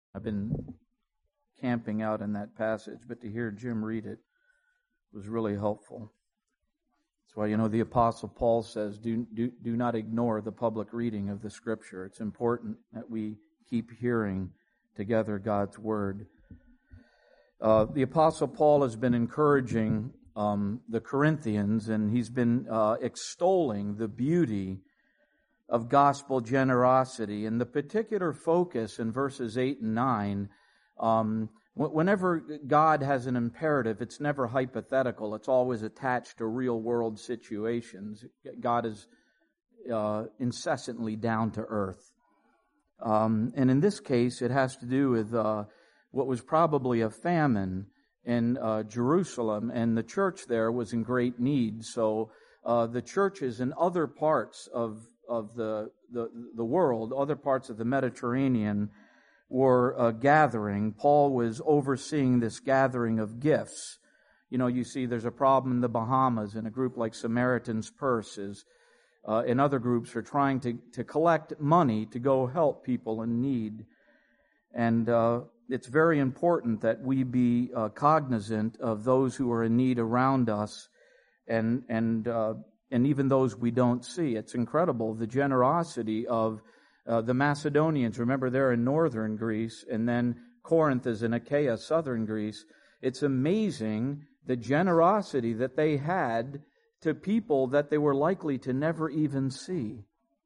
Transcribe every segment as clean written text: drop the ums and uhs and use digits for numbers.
I've been camping out in that passage, but to hear Jim read it was really helpful. That's why, the Apostle Paul says, do not ignore the public reading of the Scripture. It's important that we keep hearing together God's Word. The Apostle Paul has been encouraging the Corinthians, and he's been extolling the beauty of gospel generosity. And the particular focus in verses 8 and 9, whenever God has an imperative, it's never hypothetical. It's always attached to real-world situations. God is incessantly down to earth. And in this case, it has to do with what was probably a famine in Jerusalem, and the church there was in great need. So the churches in other parts of the world, other parts of the Mediterranean, were gathering. Paul was overseeing this gathering of gifts. You see there's a problem in the Bahamas, and a group like Samaritan's Purse is, and other groups are trying to collect money to go help people in need. And it's very important that we be cognizant of those who are in need around us, and even those we don't see. It's incredible, the generosity of the Macedonians. Remember, they're in northern Greece, and then Corinth is in Achaia, southern Greece. It's amazing the generosity that they had to people that they were likely to never even see.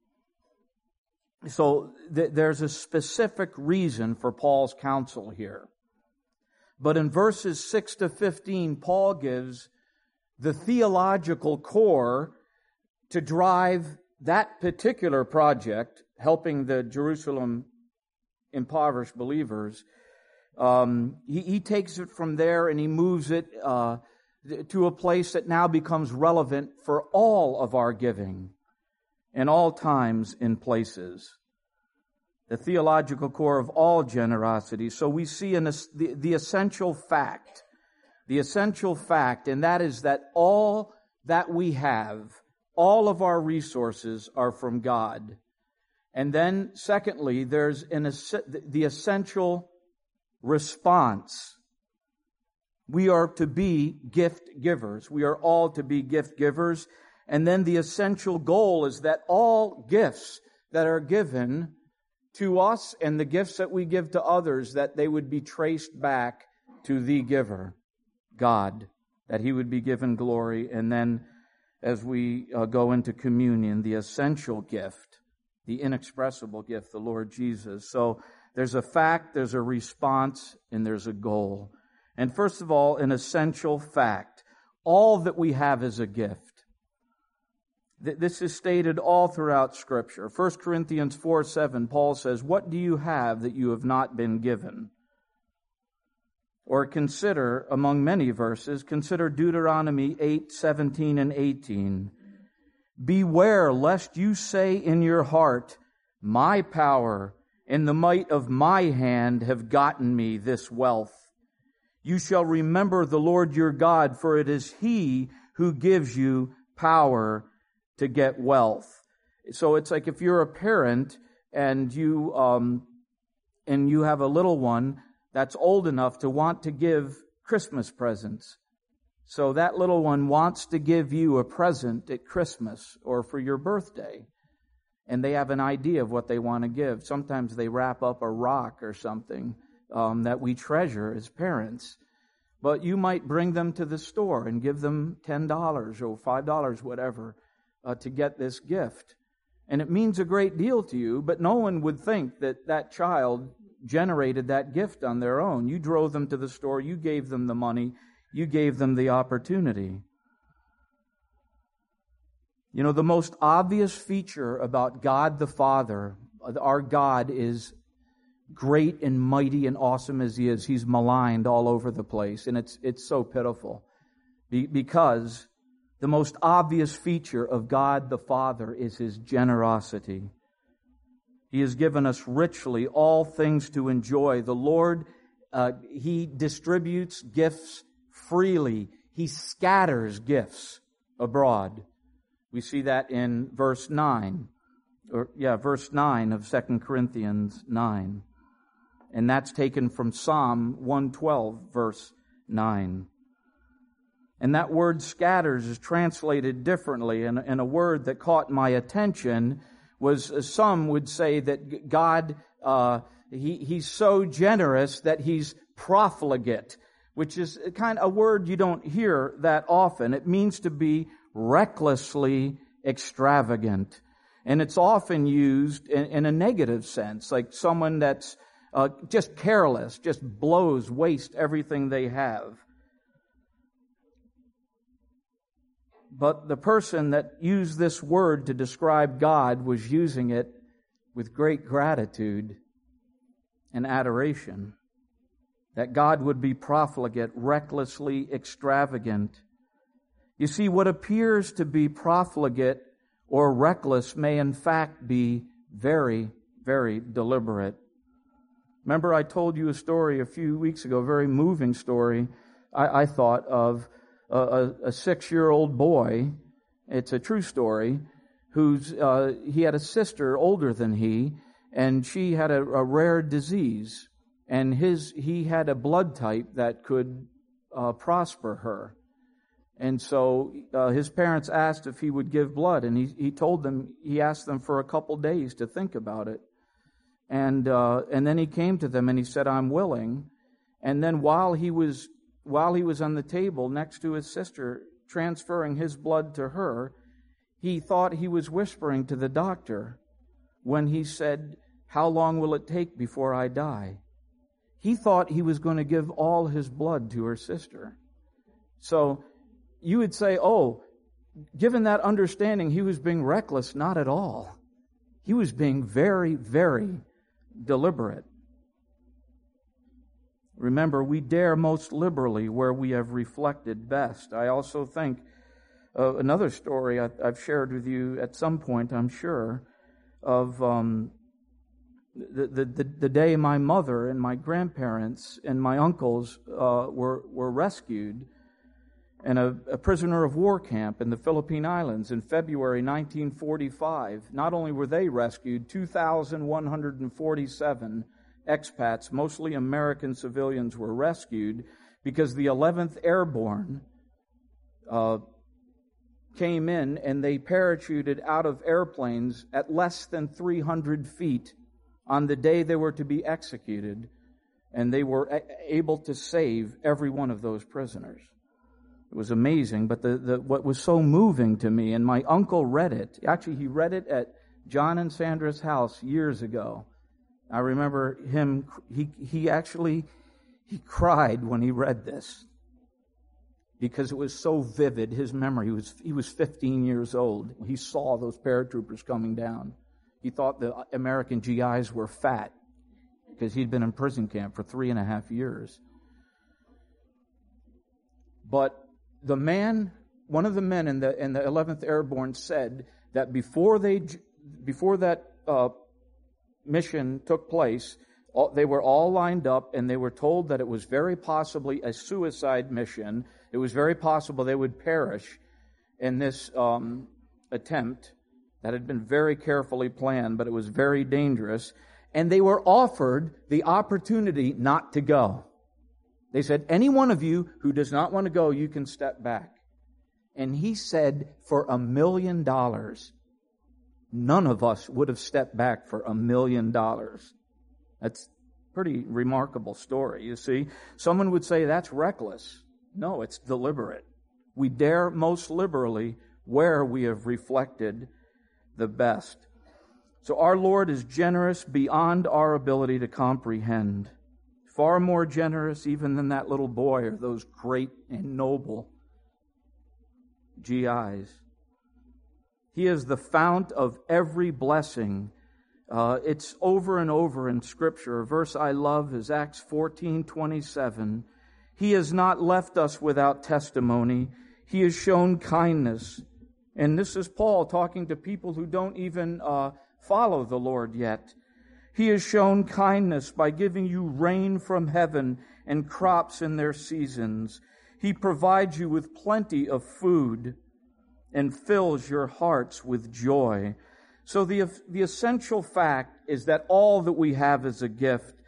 So there's a specific reason for Paul's counsel here. But in verses 6 to 15, Paul gives the theological core to drive that particular project, helping the Jerusalem impoverished believers. He takes it from there and he moves it to a place that now becomes relevant for all of our giving in all times and places. The theological core of all generosity. So we see the essential fact. The essential fact, and that is that all that we have, all of our resources are from God. And then, secondly, there's the essential response. We are to be gift givers. We are all to be gift givers. And then the essential goal is that all gifts that are given to us and the gifts that we give to others, that they would be traced back to the giver, God, that He would be given glory. And then as we go into communion, the essential gift, the inexpressible gift, the Lord Jesus. So there's a fact, there's a response, and there's a goal. And first of all, an essential fact. All that we have is a gift. This is stated all throughout Scripture. 1 Corinthians 4:7, Paul says, "What do you have that you have not been given?" Or consider, among many verses, consider Deuteronomy 8:17 and 18. "Beware lest you say in your heart, 'My power and the might of my hand have gotten me this wealth.' You shall remember the Lord your God, for it is He who gives you power to get wealth." So it's like if you're a parent and you have a little one that's old enough to want to give Christmas presents. So that little one wants to give you a present at Christmas or for your birthday. And they have an idea of what they want to give. Sometimes they wrap up a rock or something that we treasure as parents. But you might bring them to the store and give them $10 or $5, whatever, to get this gift. And it means a great deal to you, but no one would think that that child generated that gift on their own. You drove them to the store, you gave them the money, you gave them the opportunity. The most obvious feature about God the Father, our God is great and mighty and awesome as He is. He's maligned all over the place, and it's so pitiful. Because the most obvious feature of God the Father is His generosity. He has given us richly all things to enjoy. The Lord, He distributes gifts freely. He scatters gifts abroad. We see that in verse 9 of 2 Corinthians 9. And that's taken from Psalm 112, verse 9. And that word scatters is translated differently. And a word that caught my attention was, some would say that God, He's so generous that He's profligate, which is kind of a word you don't hear that often. It means to be recklessly extravagant. And it's often used in a negative sense, like someone that's just careless, just waste everything they have. But the person that used this word to describe God was using it with great gratitude and adoration. That God would be profligate, recklessly extravagant. You see, what appears to be profligate or reckless may in fact be very, very deliberate. Remember, I told you a story a few weeks ago, a very moving story, I thought, of a 6-year-old boy. It's a true story. He had a sister older than he, and she had a rare disease, and he had a blood type that could prosper her. And so his parents asked if he would give blood, and he asked them for a couple days to think about it. And then he came to them and he said, "I'm willing." And then while he was on the table next to his sister, transferring his blood to her, he thought he was whispering to the doctor when he said, "How long will it take before I die?" He thought he was going to give all his blood to her sister. So you would say, given that understanding, he was being reckless. Not at all. He was being very, very deliberate. Remember, we dare most liberally where we have reflected best. I also think another story I've shared with you at some point, I'm sure, of the day my mother and my grandparents and my uncles were rescued in a prisoner of war camp in the Philippine Islands in February 1945. Not only were they rescued, 2,147 expats, mostly American civilians, were rescued because the 11th Airborne came in and they parachuted out of airplanes at less than 300 feet on the day they were to be executed, and they were able to save every one of those prisoners. It was amazing, but what was so moving to me, and my uncle read it. Actually, he read it at John and Sandra's house years ago. I remember him, he cried when he read this because it was so vivid, his memory. He was 15 years old. He saw those paratroopers coming down. He thought the American GIs were fat because he'd been in prison camp for 3.5 years. But one of the men in the 11th Airborne said that before that mission took place, they were all lined up and they were told that it was very possibly a suicide mission. It was very possible they would perish in this attempt that had been very carefully planned, but it was very dangerous. And they were offered the opportunity not to go. They said, "Any one of you who does not want to go, you can step back." And he said, for $1 million, none of us would have stepped back for $1 million. That's a pretty remarkable story, you see. Someone would say that's reckless. No, it's deliberate. We dare most liberally where we have reflected the best. So our Lord is generous beyond our ability to comprehend. Far more generous even than that little boy or those great and noble GIs. He is the fount of every blessing. It's over and over in Scripture. A verse I love is Acts 14:27. He has not left us without testimony. He has shown kindness. And this is Paul talking to people who don't even follow the Lord yet. He has shown kindness by giving you rain from heaven and crops in their seasons. He provides you with plenty of food and fills your hearts with joy. So the essential fact is that all that we have is a gift.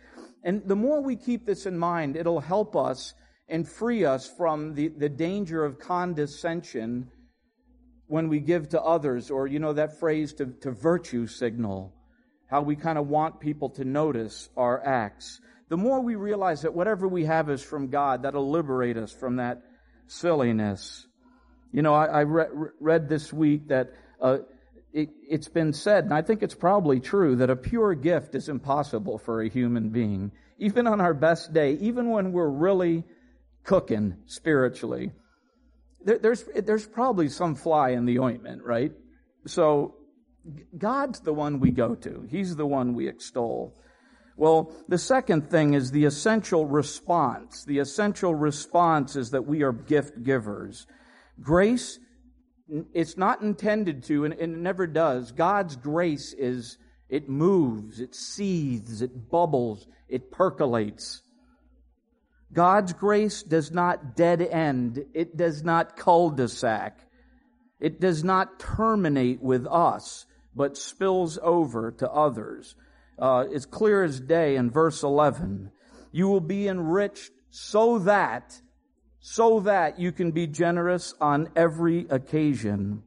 And the more we keep this in mind, it'll help us and free us from the danger of condescension when we give to others, or that phrase to virtue signal, how we kind of want people to notice our acts. The more we realize that whatever we have is from God, that'll liberate us from that silliness. I read this week that it's been said, and I think it's probably true, that a pure gift is impossible for a human being. Even on our best day, even when we're really cooking spiritually, there's probably some fly in the ointment, right? So God's the one we go to. He's the one we extol. Well, the second thing is the essential response. The essential response is that we are gift givers. Grace, it's not intended to, and it never does. God's grace it moves, it seethes, it bubbles, it percolates. God's grace does not dead end. It does not cul-de-sac. It does not terminate with us, but spills over to others. It's clear as day in verse 11. You will be enriched so that you can be generous on every occasion.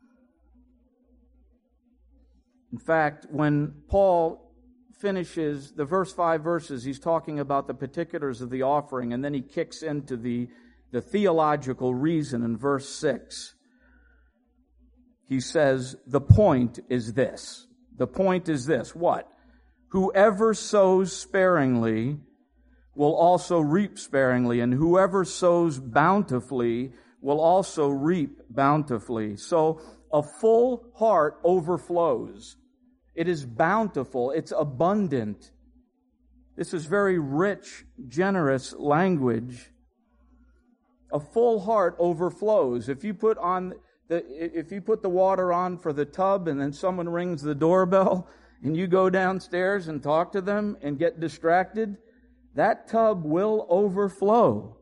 In fact, when Paul finishes the first 5 verses, he's talking about the particulars of the offering, and then he kicks into the theological reason in verse 6. He says, the point is this. The point is this. What? Whoever sows sparingly will also reap sparingly, and whoever sows bountifully will also reap bountifully. So a full heart overflows. It is bountiful. It's abundant. This is very rich, generous language. A full heart overflows. If you put the water on for the tub and then someone rings the doorbell and you go downstairs and talk to them and get distracted, that tub will overflow.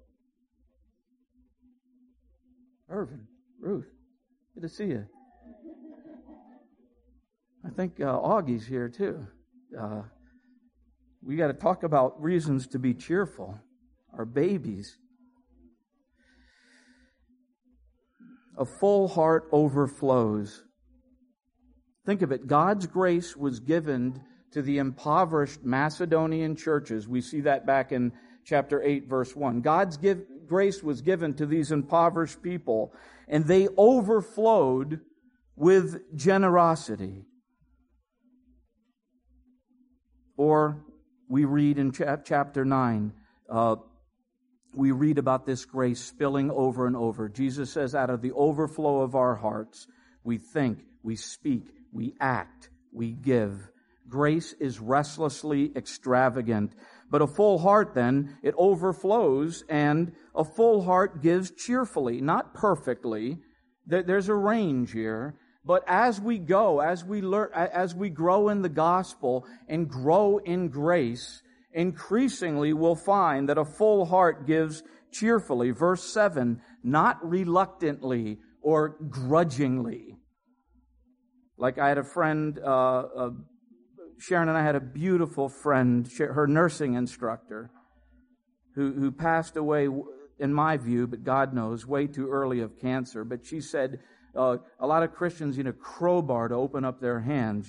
Irvin, Ruth, good to see you. I think Augie's here too. We got to talk about reasons to be cheerful. Our babies. A full heart overflows. Think of it. God's grace was given to the impoverished Macedonian churches. We see that back in chapter 8, verse 1. God's grace was given to these impoverished people, and they overflowed with generosity. Or we read in chapter 9, we read about this grace spilling over and over. Jesus says, out of the overflow of our hearts, we think, we speak, we act, we give. Grace is restlessly extravagant. But a full heart then, it overflows, and a full heart gives cheerfully, not perfectly. There's a range here. But as we go, as we learn, as we grow in the gospel and grow in grace, increasingly we'll find that a full heart gives cheerfully. Verse 7, not reluctantly or grudgingly. Like I had a friend, Sharon and I had a beautiful friend, her nursing instructor, who passed away, in my view, but God knows, way too early of cancer. But she said, a lot of Christians need a crowbar to open up their hands,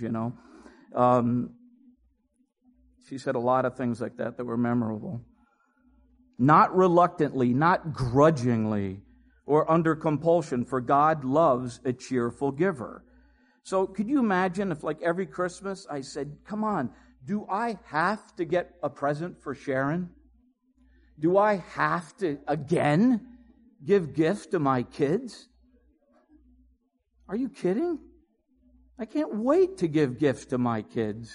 She said a lot of things like that were memorable. Not reluctantly, not grudgingly, or under compulsion, for God loves a cheerful giver. So could you imagine if, like, every Christmas I said, come on, do I have to get a present for Sharon? Do I have to, again, give gifts to my kids? Are you kidding? I can't wait to give gifts to my kids.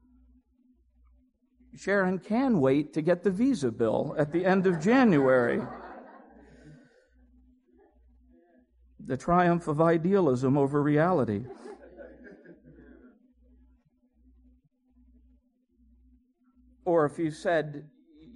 Sharon can wait to get the visa bill at the end of January. The triumph of idealism over reality. Or if you said,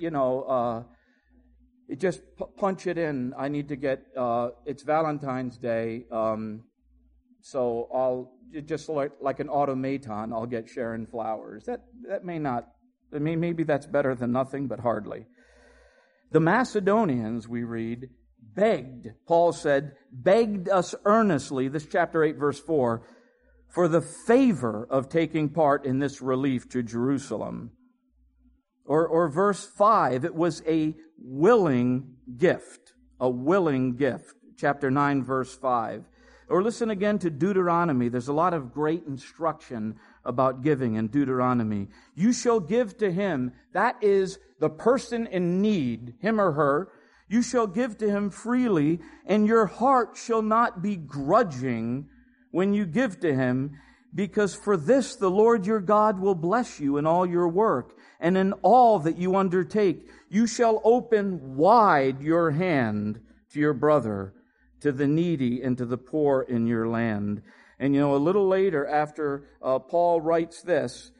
just punch it in. I need to get, it's Valentine's Day, so I'll, just like an automaton, I'll get Sharon flowers. That may not I mean, maybe that's better than nothing, but hardly. The Macedonians, we read, begged, Paul said, begged us earnestly, this chapter 8, verse 4, for the favor of taking part in this relief to Jerusalem. Or verse 5, it was a willing gift. A willing gift. Chapter 9, verse 5. Or listen again to Deuteronomy. There's a lot of great instruction about giving in Deuteronomy. You shall give to him, that is the person in need, him or her, you shall give to him freely, and your heart shall not be grudging when you give to him, because for this the Lord your God will bless you in all your work, and in all that you undertake. You shall open wide your hand to your brother, to the needy, and to the poor in your land. And a little later, after Paul writes this,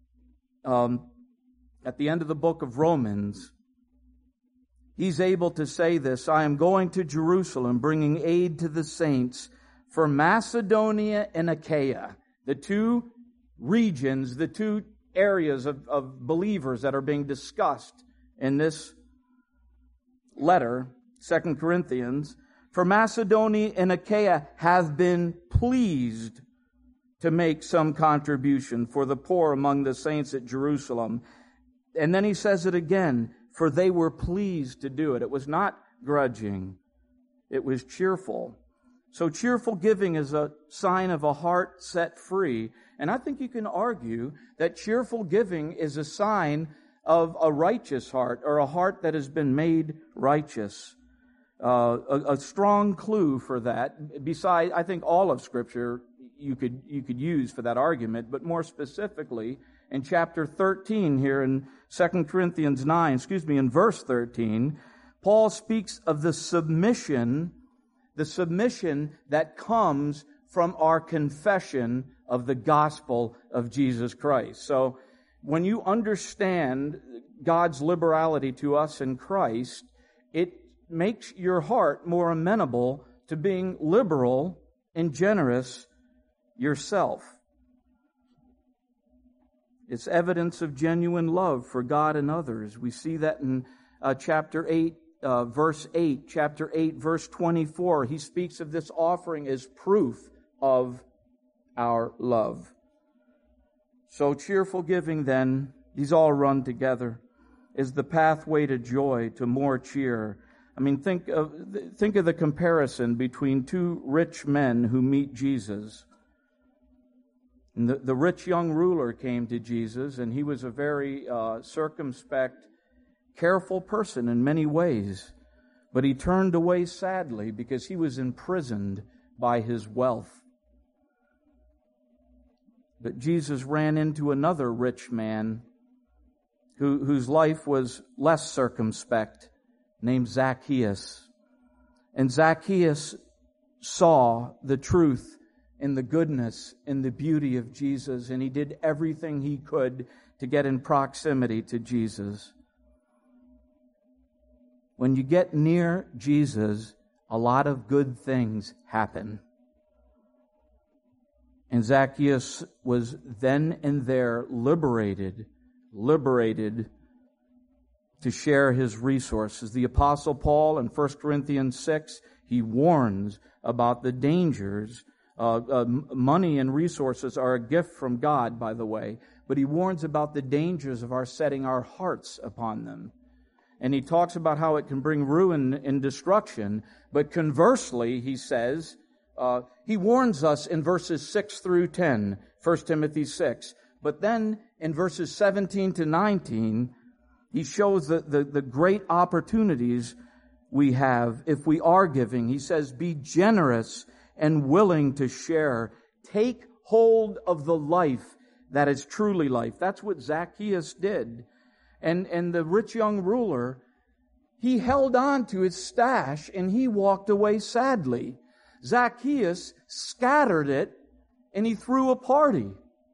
at the end of the book of Romans, he's able to say this, I am going to Jerusalem, bringing aid to the saints for Macedonia and Achaia, the two regions, the two areas of believers that are being discussed in this letter, 2 Corinthians. For Macedonia and Achaia have been pleased to make some contribution for the poor among the saints at Jerusalem. And then he says it again, for they were pleased to do it. It was not grudging. It was cheerful. So cheerful giving is a sign of a heart set free. And I think you can argue that cheerful giving is a sign of a righteous heart, or a heart that has been made righteous. A strong clue for that, besides, I think all of Scripture you could use for that argument, but more specifically, in chapter 13 here in 2 Corinthians 9, in verse 13, Paul speaks of the submission that comes from our confession of the gospel of Jesus Christ. So when you understand God's liberality to us in Christ, it makes your heart more amenable to being liberal and generous yourself. It's evidence of genuine love for God and others. We see that in chapter 8, verse 8, chapter 8, verse 24. He speaks of this offering as proof of our love. So cheerful giving then, these all run together, is the pathway to joy, to more cheer. I mean, think of the comparison between two rich men who meet Jesus. And the rich young ruler came to Jesus, and he was a very circumspect, careful person in many ways. But he turned away sadly because he was imprisoned by his wealth. But Jesus ran into another rich man whose life was less circumspect, named Zacchaeus. And Zacchaeus saw the truth and the goodness and the beauty of Jesus, and he did everything he could to get in proximity to Jesus. When you get near Jesus, a lot of good things happen. And Zacchaeus was then and there liberated to share his resources. The Apostle Paul in 1 Corinthians 6, he warns about the dangers. Money and resources are a gift from God, by the way, but he warns about the dangers of our setting our hearts upon them. And he talks about how it can bring ruin and destruction, but conversely, he says, he warns us in verses 6 through 10, 1 Timothy 6. But then in verses 17 to 19, he shows the great opportunities we have if we are giving. He says, be generous and willing to share. Take hold of the life that is truly life. That's what Zacchaeus did. And the rich young ruler, he held on to his stash and he walked away sadly. Zacchaeus scattered it and he threw a party.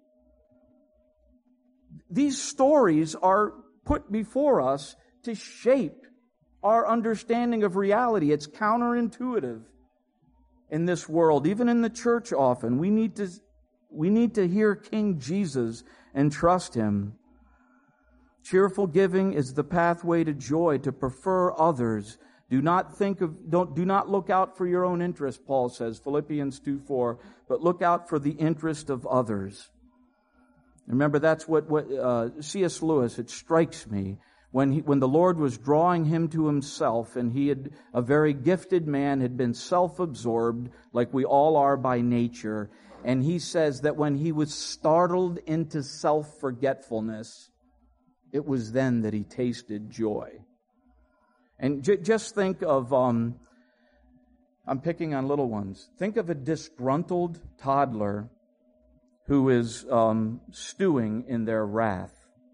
These stories are put before us to shape our understanding of reality. It's counterintuitive in this world, even in the church often. We need to hear King Jesus and trust Him. Cheerful giving is the pathway to joy, to prefer others. Do not look out for your own interest, Paul says, Philippians 2:4, but look out for the interest of others. Remember, that's what C.S. Lewis, it strikes me, when the Lord was drawing him to himself, and he had, a very gifted man, had been self-absorbed, like we all are by nature, and he says that when he was startled into self-forgetfulness, it was then that he tasted joy. And just think of, I'm picking on little ones. Think of a disgruntled toddler who is stewing in their wrath.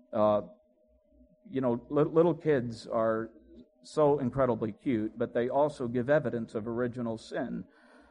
Little kids are so incredibly cute, but they also give evidence of original sin.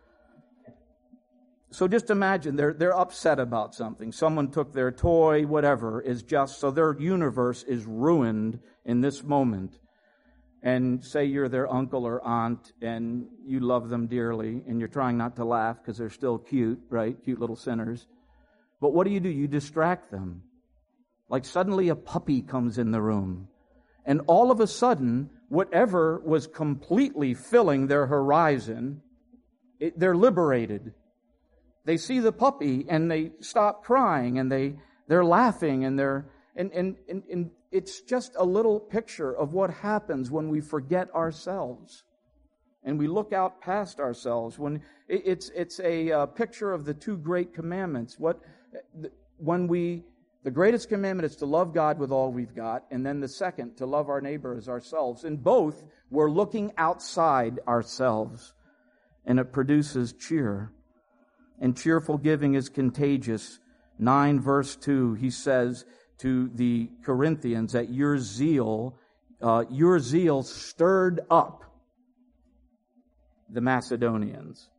So just imagine, they're upset about something. Someone took their toy, whatever, so their universe is ruined in this moment. And say you're their uncle or aunt, and you love them dearly, and you're trying not to laugh because they're still cute, right? Cute little sinners. But what do? You distract them. Like suddenly a puppy comes in the room, and all of a sudden, whatever was completely filling their horizon, they're liberated. They see the puppy and they stop crying, and they're laughing, and and it's just a little picture of what happens when we forget ourselves and we look out past ourselves. When it's a picture of the two great commandments. The greatest commandment is to love God with all we've got, and then the second, to love our neighbor as ourselves. In both, we're looking outside ourselves, and it produces cheer. And cheerful giving is contagious. 9 verse 2, he says to the Corinthians that your zeal stirred up the Macedonians.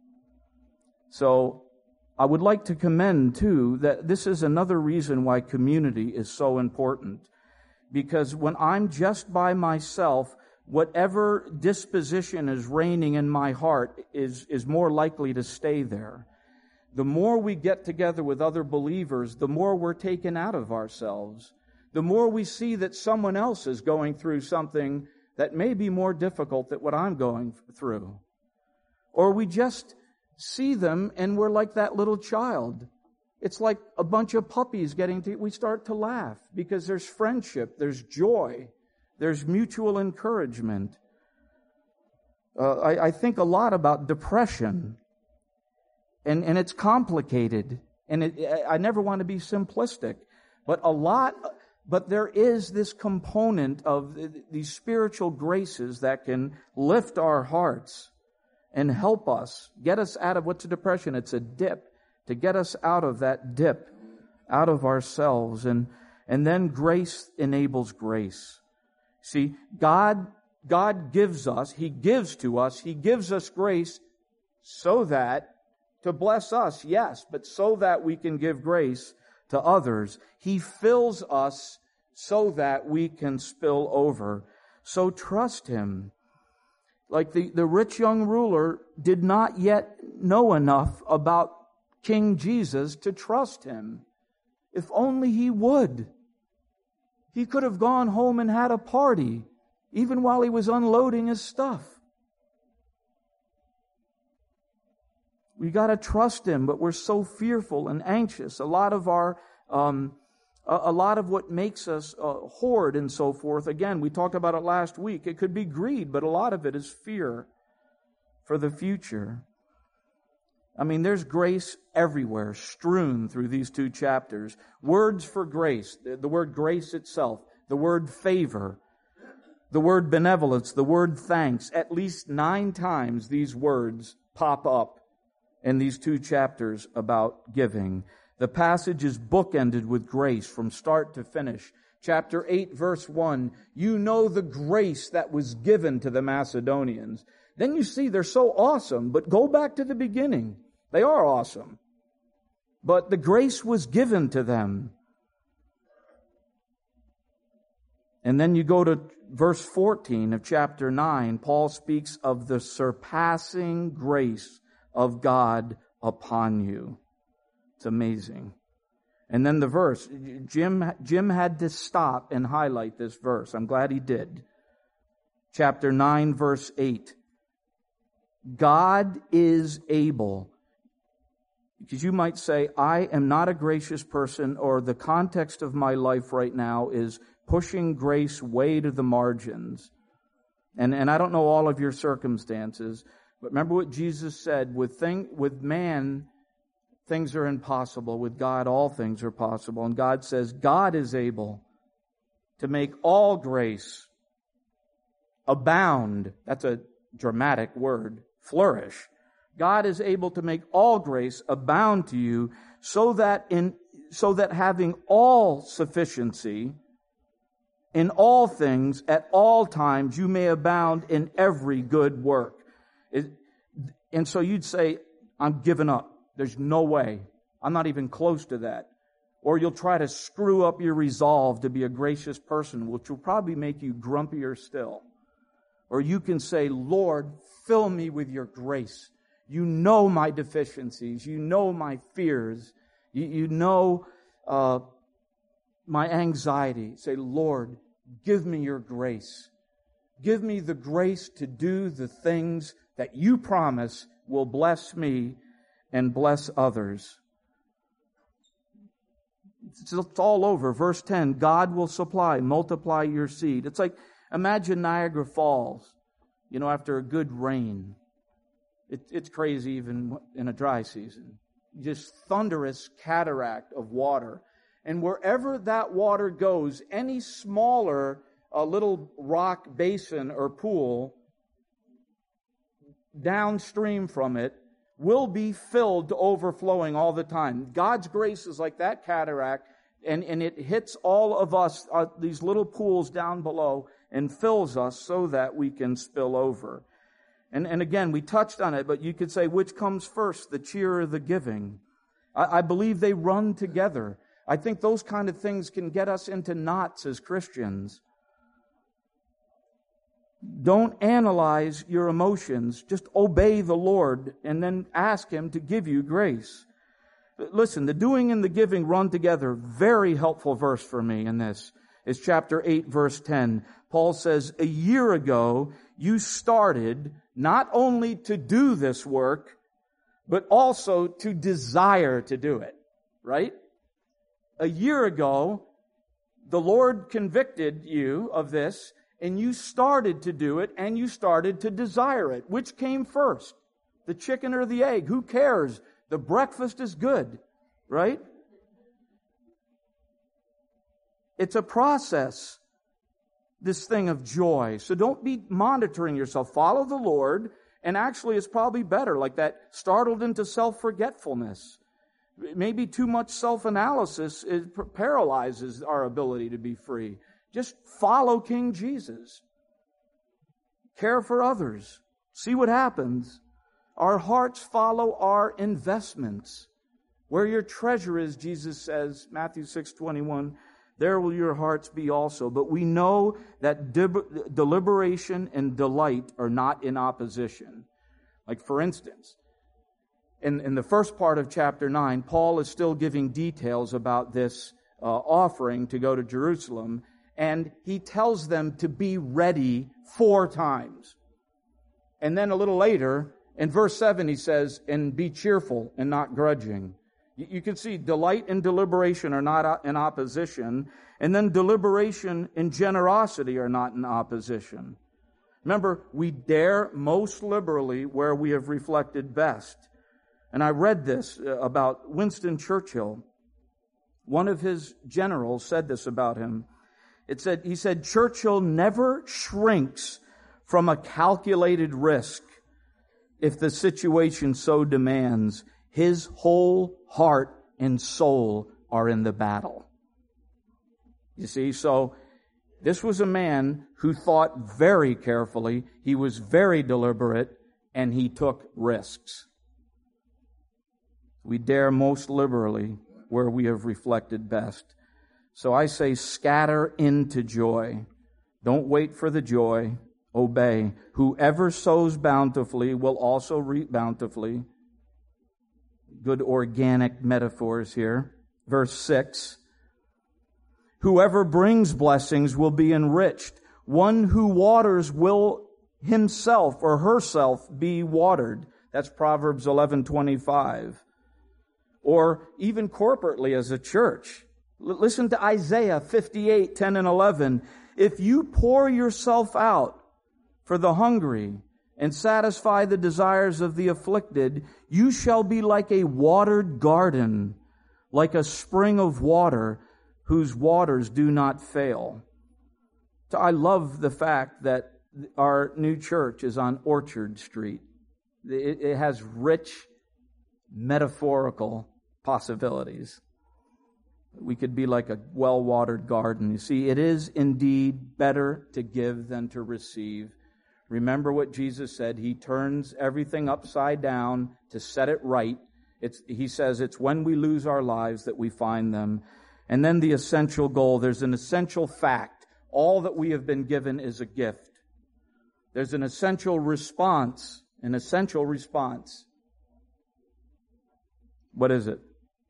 So I would like to commend, too, that this is another reason why community is so important. Because when I'm just by myself, whatever disposition is reigning in my heart is more likely to stay there. The more we get together with other believers, the more we're taken out of ourselves. The more we see that someone else is going through something that may be more difficult than what I'm going through. Or we just see them and we're like that little child. It's like a bunch of puppies we start to laugh because there's friendship, there's joy, there's mutual encouragement. I think a lot about depression. And it's complicated, and I never want to be simplistic, but there is this component of these spiritual graces that can lift our hearts and help us, get us out of what's a depression. It's a dip, to get us out of that dip, out of ourselves, and then grace enables grace. See, God gives us, He gives to us, He gives us grace so that to bless us, yes, but so that we can give grace to others. He fills us so that we can spill over. So trust Him. Like the rich young ruler did not yet know enough about King Jesus to trust Him. If only he would. He could have gone home and had a party, even while he was unloading his stuff. We got to trust Him, but we're so fearful and anxious. A lot of what makes us hoard and so forth. Again, we talked about it last week. It could be greed, but a lot of it is fear for the future. I mean, there's grace everywhere, strewn through these 2 chapters. Words for grace, the word grace itself, the word favor, the word benevolence, the word thanks. At least 9 times these words pop up in these 2 chapters about giving. The passage is bookended with grace from start to finish. Chapter 8, verse 1, you know the grace that was given to the Macedonians. Then you see they're so awesome, but go back to the beginning. They are awesome. But the grace was given to them. And then you go to verse 14 of chapter 9. Paul speaks of the surpassing grace of God upon you. It's amazing. And then the verse. Jim had to stop and highlight this verse. I'm glad he did. Chapter 9, verse 8. God is able. Because you might say, I am not a gracious person, or the context of my life right now is pushing grace way to the margins. And I don't know all of your circumstances, but remember what Jesus said, with man, things are impossible. With God, all things are possible. And God says, God is able to make all grace abound. That's a dramatic word. Flourish. God is able to make all grace abound to you, so that having all sufficiency in all things at all times you may abound in every good work. And so you'd say, I'm giving up. There's no way. I'm not even close to that. Or you'll try to screw up your resolve to be a gracious person, which will probably make you grumpier still. Or you can say, Lord, fill me with your grace. You know my deficiencies. You know my fears. You know my anxiety. Say, Lord, give me your grace. Give me the grace to do the things that you promise will bless me and bless others. It's all over. Verse 10, God will supply, multiply your seed. It's like, imagine Niagara Falls, after a good rain. It's crazy even in a dry season. Just thunderous cataract of water. And wherever that water goes, any smaller little rock basin or pool downstream from it will be filled to overflowing all the time. God's grace is like that cataract, and it hits all of us, these little pools down below, and fills us so that we can spill over. And again, we touched on it, but you could say, which comes first, the cheer or the giving? I believe they run together. I think those kind of things can get us into knots as Christians. Don't analyze your emotions. Just obey the Lord and then ask Him to give you grace. Listen, the doing and the giving run together. Very helpful verse for me in this is chapter 8, verse 10. Paul says, a year ago, you started not only to do this work, but also to desire to do it. Right? A year ago, the Lord convicted you of this, and you started to do it, and you started to desire it. Which came first? The chicken or the egg? Who cares? The breakfast is good, right? It's a process, this thing of joy. So don't be monitoring yourself. Follow the Lord, and actually it's probably better, like that startled into self-forgetfulness. Maybe too much self-analysis paralyzes our ability to be free. Just follow King Jesus. Care for others. See what happens. Our hearts follow our investments. Where your treasure is, Jesus says, Matthew 6:21, there will your hearts be also. But we know that deliberation and delight are not in opposition. Like, for instance, in the first part of chapter 9, Paul is still giving details about this offering to go to Jerusalem, and he tells them to be ready 4 times. And then a little later, in verse 7, he says, and be cheerful and not grudging. You can see delight and deliberation are not in opposition, and then deliberation and generosity are not in opposition. Remember, we dare most liberally where we have reflected best. And I read this about Winston Churchill. One of his generals said this about him. He said, Churchill never shrinks from a calculated risk if the situation so demands. His whole heart and soul are in the battle. You see, so this was a man who thought very carefully, he was very deliberate, and he took risks. We dare most liberally where we have reflected best. So I say, scatter into joy. Don't wait for the joy. Obey. Whoever sows bountifully will also reap bountifully. Good organic metaphors here. Verse 6, whoever brings blessings will be enriched. One who waters will himself or herself be watered. That's Proverbs 11:25. Or even corporately as a church. Listen to Isaiah 58:10 and 11. If you pour yourself out for the hungry and satisfy the desires of the afflicted, you shall be like a watered garden, like a spring of water whose waters do not fail. So I love the fact that our new church is on Orchard Street. It has rich metaphorical possibilities. We could be like a well-watered garden. You see, it is indeed better to give than to receive. Remember what Jesus said. He turns everything upside down to set it right. He says it's when we lose our lives that we find them. And then the essential goal. There's an essential fact. All that we have been given is a gift. There's an essential response. An essential response. What is it?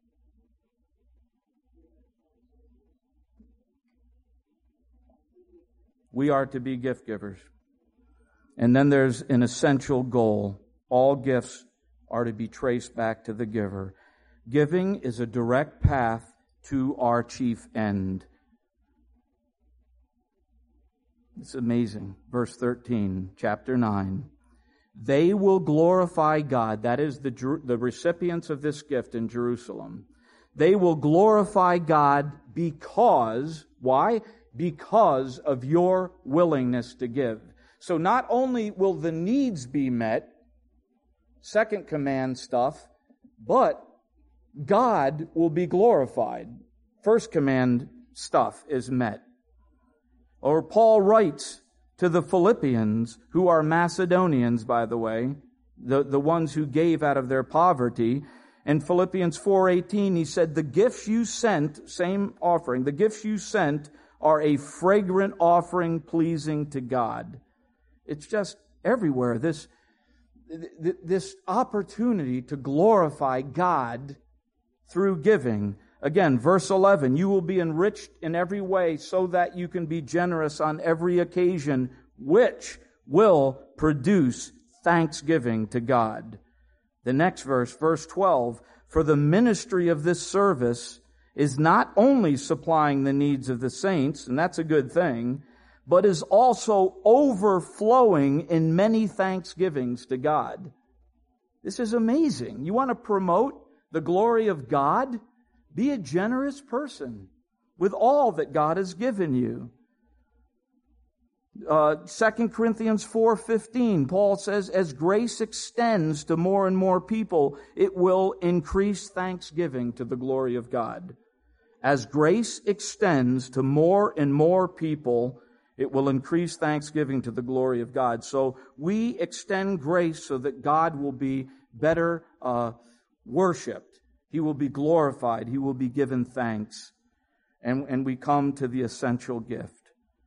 We are to be gift givers. And then there's an essential goal. All gifts are to be traced back to the giver. Giving is a direct path to our chief end. It's amazing. Verse 13, chapter 9. They will glorify God. That is the recipients of this gift in Jerusalem. They will glorify God because, why? Because of your willingness to give. So not only will the needs be met, second command stuff, but God will be glorified. First command stuff is met. Or Paul writes to the Philippians, who are Macedonians, by the way, the ones who gave out of their poverty. In Philippians 4:18, he said, the gifts you sent, same offering, the gifts you sent are a fragrant offering pleasing to God. It's just everywhere. This opportunity to glorify God through giving. Again, verse 11, you will be enriched in every way so that you can be generous on every occasion, which will produce thanksgiving to God. The next verse, verse 12, for the ministry of this service is not only supplying the needs of the saints, and that's a good thing, but is also overflowing in many thanksgivings to God. This is amazing. You want to promote the glory of God? Be a generous person with all that God has given you. 2 Corinthians 4:15, Paul says, as grace extends to more and more people, it will increase thanksgiving to the glory of God. As grace extends to more and more people, it will increase thanksgiving to the glory of God. So we extend grace so that God will be better worshipped. He will be glorified. He will be given thanks. And we come to the essential gift.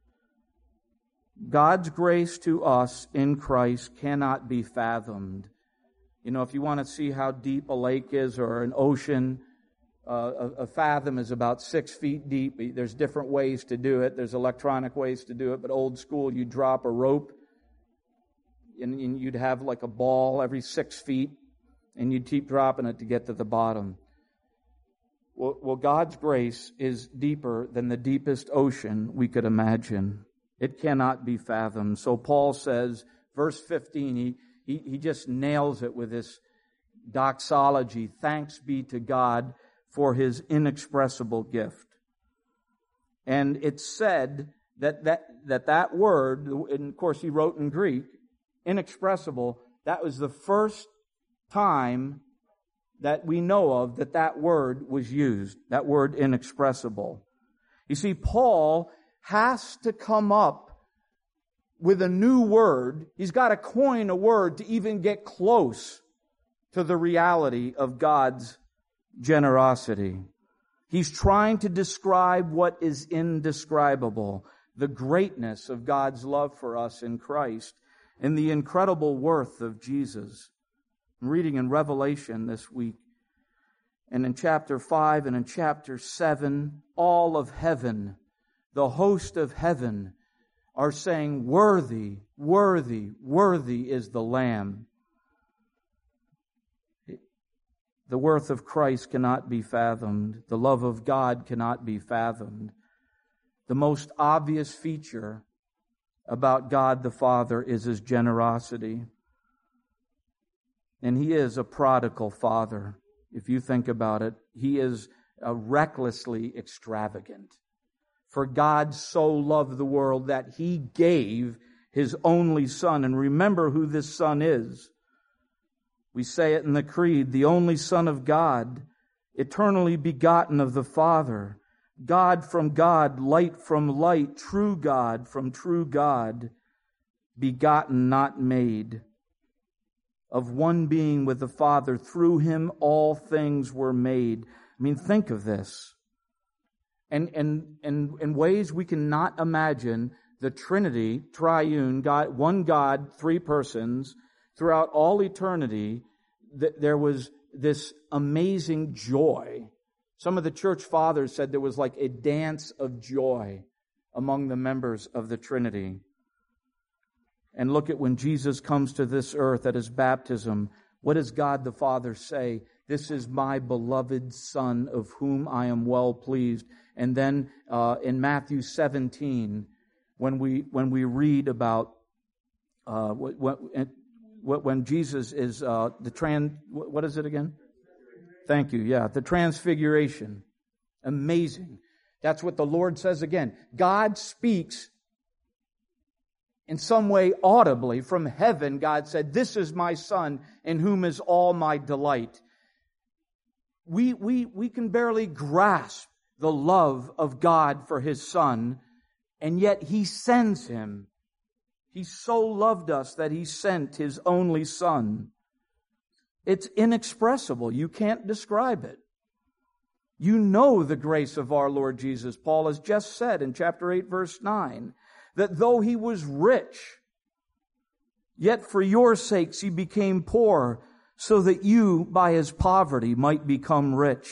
God's grace to us in Christ cannot be fathomed. You know, if you want to see how deep a lake is or an ocean, a fathom is about 6 feet deep. There's different ways to do it. There's electronic ways to do it, but old school, you drop a rope and you'd have like a ball every 6 feet, and you'd keep dropping it to get to the bottom. Well, God's grace is deeper than the deepest ocean we could imagine. It cannot be fathomed. So Paul says, verse 15, he just nails it with this doxology. Thanks be to God for His inexpressible gift. And it's said that word, and of course he wrote in Greek, inexpressible, that was the first time that we know of that word was used, that word inexpressible. You see, Paul has to come up with a new word. He's got to coin a word to even get close to the reality of God's generosity. He's trying to describe what is indescribable, the greatness of God's love for us in Christ, and the incredible worth of Jesus. I'm reading in Revelation this week. And in chapter 5 and in chapter 7, all of heaven, the host of heaven, are saying, worthy, worthy, worthy is the Lamb. The worth of Christ cannot be fathomed. The love of God cannot be fathomed. The most obvious feature about God the Father is His generosity. And He is a prodigal Father. If you think about it, He is recklessly extravagant. For God so loved the world that He gave His only Son. And remember who this Son is. We say it in the Creed, the only Son of God, eternally begotten of the Father, God from God, light from light, true God from true God, begotten, not made. Of one being with the Father, through Him all things were made. I mean, think of this. And in ways we cannot imagine, the Trinity, triune, God, one God, three persons, throughout all eternity, there was this amazing joy. Some of the church fathers said there was like a dance of joy among the members of the Trinity. And look at when Jesus comes to this earth at His baptism. What does God the Father say? This is my beloved Son of whom I am well pleased. And then in Matthew 17, when we read about when Jesus is what is it again? Thank you. Yeah, the transfiguration. Amazing. That's what the Lord says again. God speaks in some way audibly from heaven. God said, "This is my Son in whom is all my delight." We can barely grasp the love of God for His Son, and yet He sends Him. He so loved us that He sent His only Son. It's inexpressible. You can't describe it. You know the grace of our Lord Jesus. Paul has just said in chapter 8, verse 9, that though He was rich, yet for your sakes He became poor, so that you, by His poverty, might become rich.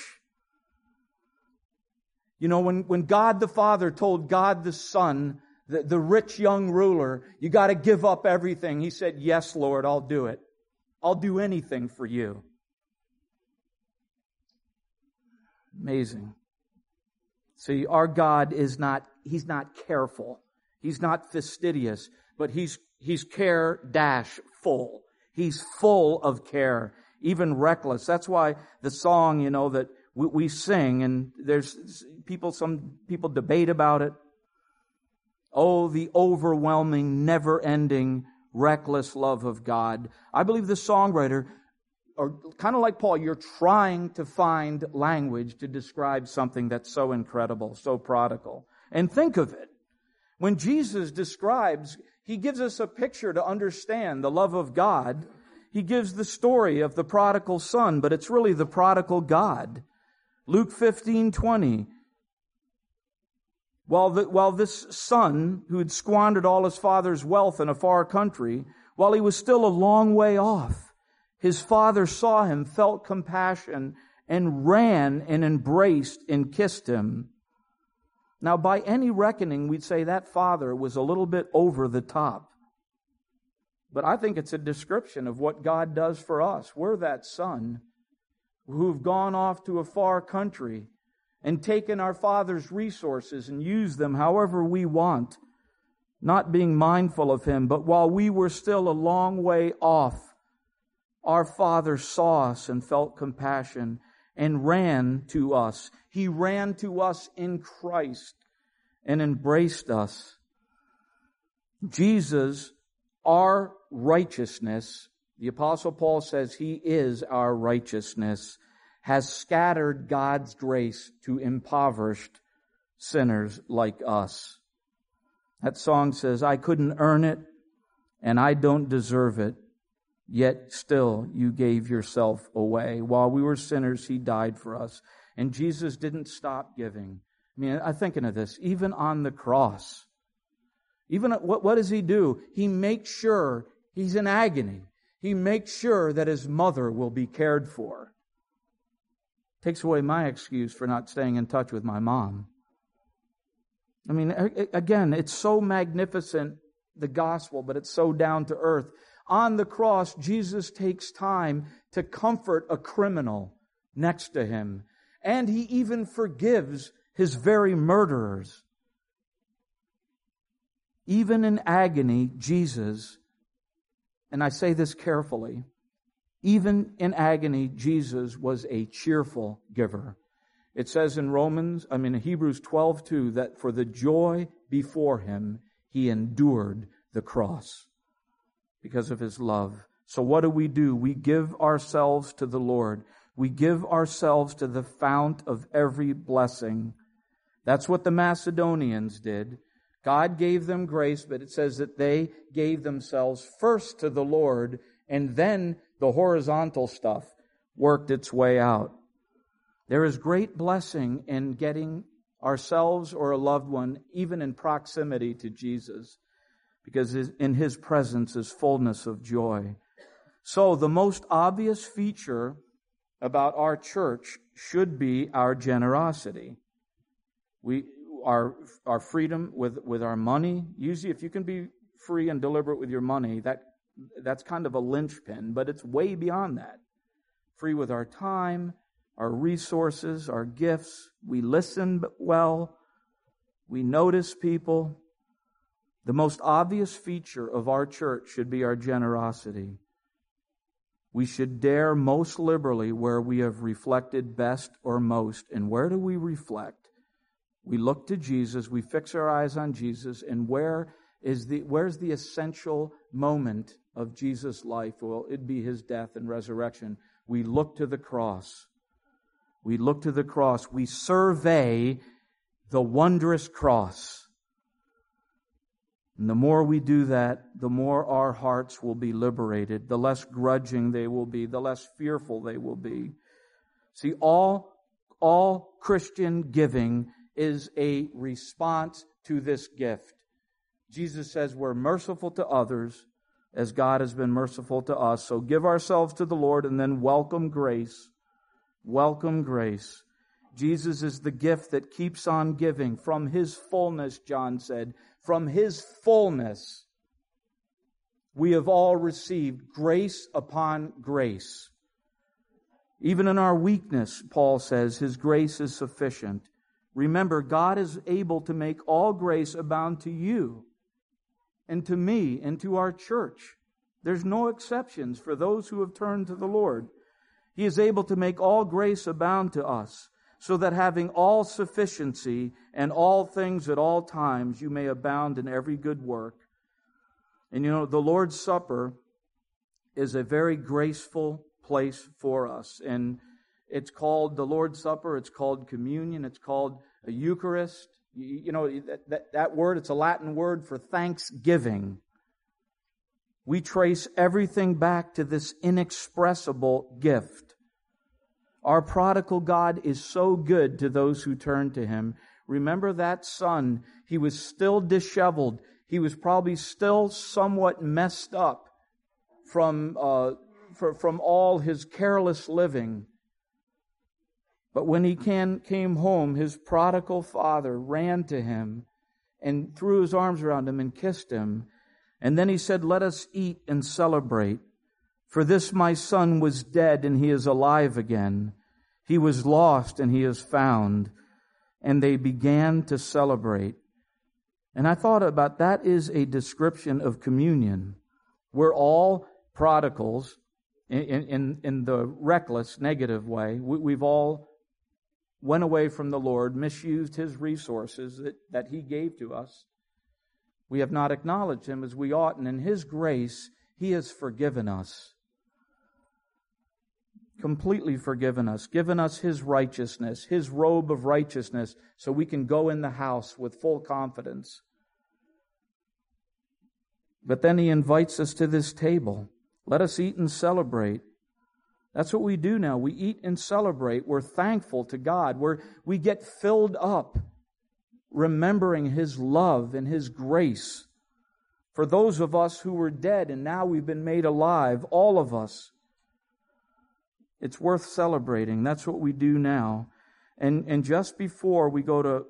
You know, when God the Father told God the Son, the rich young ruler, you got to give up everything, He said, "Yes, Lord, I'll do it. I'll do anything for you." Amazing. See, our God is not, He's not careful. He's not fastidious, but He's care-full. He's full of care, even reckless. That's why the song, that we sing, and some people debate about it. Oh, the overwhelming, never-ending, reckless love of God. I believe the songwriter, or kind of like Paul, you're trying to find language to describe something that's so incredible, so prodigal. And think of it. When Jesus describes, He gives us a picture to understand the love of God. He gives the story of the prodigal son, but it's really the prodigal God. Luke 15:20. While this son, who had squandered all his father's wealth in a far country, while he was still a long way off, his father saw him, felt compassion, and ran and embraced and kissed him. Now, by any reckoning, we'd say that father was a little bit over the top. But I think it's a description of what God does for us. We're that son who've gone off to a far country and taken our Father's resources and used them however we want, not being mindful of Him. But while we were still a long way off, our Father saw us and felt compassion and ran to us. He ran to us in Christ and embraced us. Jesus, our righteousness, the Apostle Paul says He is our righteousness, has scattered God's grace to impoverished sinners like us. That song says, "I couldn't earn it, and I don't deserve it, yet still you gave yourself away. While we were sinners, He died for us." And Jesus didn't stop giving. I mean, I'm thinking of this, even on the cross. Even what does He do? He makes sure He's in agony. He makes sure that His mother will be cared for. Takes away my excuse for not staying in touch with my mom. I mean, again, it's so magnificent, the gospel, but it's so down to earth. On the cross, Jesus takes time to comfort a criminal next to him. And he even forgives his very murderers. Even in agony, Jesus, and I say this carefully, even in agony, Jesus was a cheerful giver. It says in Hebrews 12:2, that for the joy before him, he endured the cross because of his love. So what do? We give ourselves to the Lord. We give ourselves to the fount of every blessing. That's what the Macedonians did. God gave them grace, but it says that they gave themselves first to the Lord, and then the horizontal stuff worked its way out. There is great blessing in getting ourselves or a loved one even in proximity to Jesus, because in His presence is fullness of joy. So the most obvious feature about our church should be our generosity. Our freedom with our money. Usually if you can be free and deliberate with your money, that's kind of a linchpin, but it's way beyond that. Free with our time, our resources, our gifts. We listen well. We notice people. The most obvious feature of our church should be our generosity. We should dare most liberally where we have reflected best or most. And where do we reflect? We look to Jesus, we fix our eyes on Jesus, and where's the essential moment of Jesus' life? Well, it'd be His death and resurrection. We look to the cross. We look to the cross. We survey the wondrous cross. And the more we do that, the more our hearts will be liberated, the less grudging they will be, the less fearful they will be. See, all Christian giving is a response to this gift. Jesus says we're merciful to others as God has been merciful to us. So give ourselves to the Lord and then welcome grace. Welcome grace. Jesus is the gift that keeps on giving from His fullness, John said. From His fullness, we have all received grace upon grace. Even in our weakness, Paul says, His grace is sufficient. Remember, God is able to make all grace abound to you and to me and to our church. There's no exceptions for those who have turned to the Lord. He is able to make all grace abound to us, so that having all sufficiency and all things at all times, you may abound in every good work. And the Lord's Supper is a very graceful place for us. And it's called the Lord's Supper. It's called communion. It's called a Eucharist. That word, it's a Latin word for thanksgiving. We trace everything back to this inexpressible gift. Our prodigal God is so good to those who turn to Him. Remember that son, he was still disheveled. He was probably still somewhat messed up from all his careless living. But when he came home, his prodigal father ran to him and threw his arms around him and kissed him. And then he said, "Let us eat and celebrate. For this my son was dead and he is alive again. He was lost and he is found." And they began to celebrate. And I thought about that is a description of communion. We're all prodigals in the reckless, negative way. We've all went away from the Lord, misused His resources that He gave to us. We have not acknowledged Him as we ought, and in His grace, He has forgiven us. Completely forgiven us, given us His righteousness, His robe of righteousness, so we can go in the house with full confidence. But then He invites us to this table. Let us eat and celebrate. That's what we do now. We eat and celebrate. We're thankful to God. We get filled up remembering His love and His grace. For those of us who were dead and now we've been made alive, all of us, It's worth celebrating. That's what we do now. And just before we go to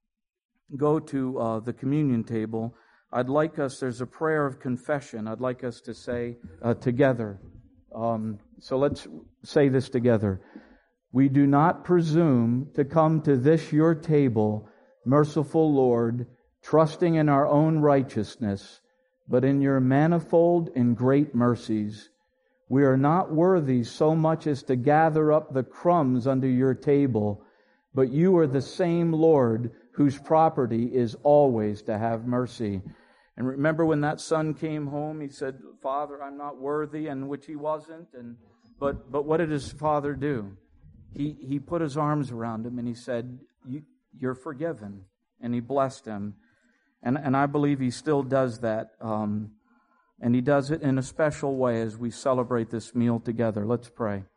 the communion table, I'd like us, there's a prayer of confession I'd like us to say together. So let's say this together. We do not presume to come to this your table, merciful Lord, trusting in our own righteousness, but in your manifold and great mercies. We are not worthy so much as to gather up the crumbs under your table, but you are the same Lord whose property is always to have mercy. And remember when that son came home, he said, Father, I'm not worthy, and which he wasn't. But what did his father do? He put his arms around him and he said, you're forgiven. And he blessed him. And I believe he still does that. And he does it in a special way as we celebrate this meal together. Let's pray.